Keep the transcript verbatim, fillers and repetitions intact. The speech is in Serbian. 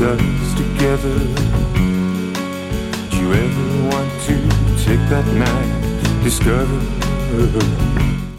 us together. Do you ever want to take that night, discover